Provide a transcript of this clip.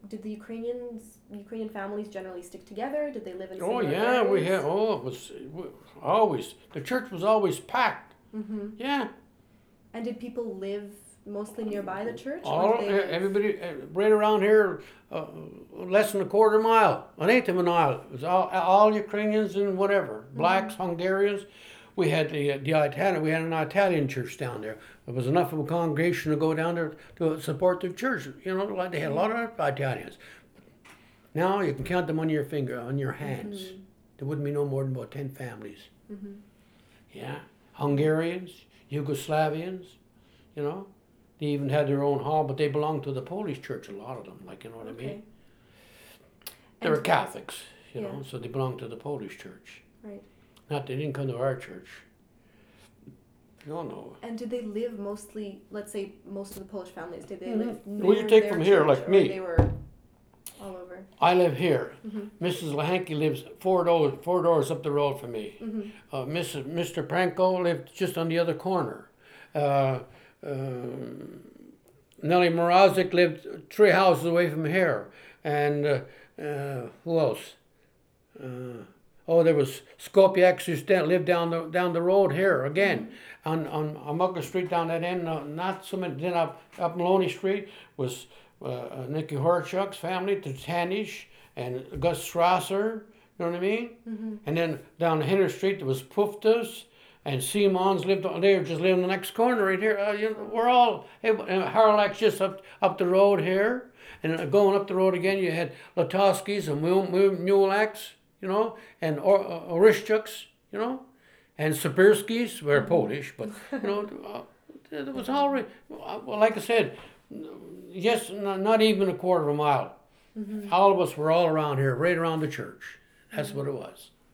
did the Ukrainian families generally stick together? Did they live in Oh similar yeah, we areas? had. Oh, always the church was always packed. Mm-hmm. Yeah, And did people live mostly nearby the church, or all did they live? everybody right around here, less than a quarter mile, an eighth of a mile. It was all Ukrainians and whatever, blacks, Hungarians. We had the Italian. We had an Italian church down there. There was enough of a congregation to go down there to support the church. You know, like they had a lot of Italians. Now you can count them on your hands. Mm-hmm. There wouldn't be no more than about 10 families. Mm-hmm. Yeah, Hungarians, Yugoslavians, you know, they even had their own hall, but they belonged to the Polish church. A lot of them, like you know what I mean. They were Catholics, you know, so they belonged to the Polish church. Right. Not they didn't come to our church. No. And did they live mostly? Let's say most of the Polish families. Did they live near Well, you take their from here, church, like or me. They were all over. I live here. Mm-hmm. Mrs. Lahanky lives four doors up the road from me. Mm-hmm. Mr. Pranko lived just on the other corner. Uh, Nellie Morozic lived 3 houses away from here. And who else? There was Skopiaks who lived down the road here again. On Mugger Street down that end, not so many. Then up Maloney Street was Nicky Horchuk's family, the Tanish and Gus Strasser, you know what I mean? Mm-hmm. And then down Henry Street there was Puftas and Simons lived. They just lived in the next corner right here. We're all Harlak's just up the road here, and going up the road again you had Latowskis and Mulaks, you know, and Orishchuks, you know, and Sabirskis were Polish, but you know, it was all right. Well, like I said, yes, not even a quarter of a mile. Mm-hmm. All of us were all around here, right around the church. That's what it was.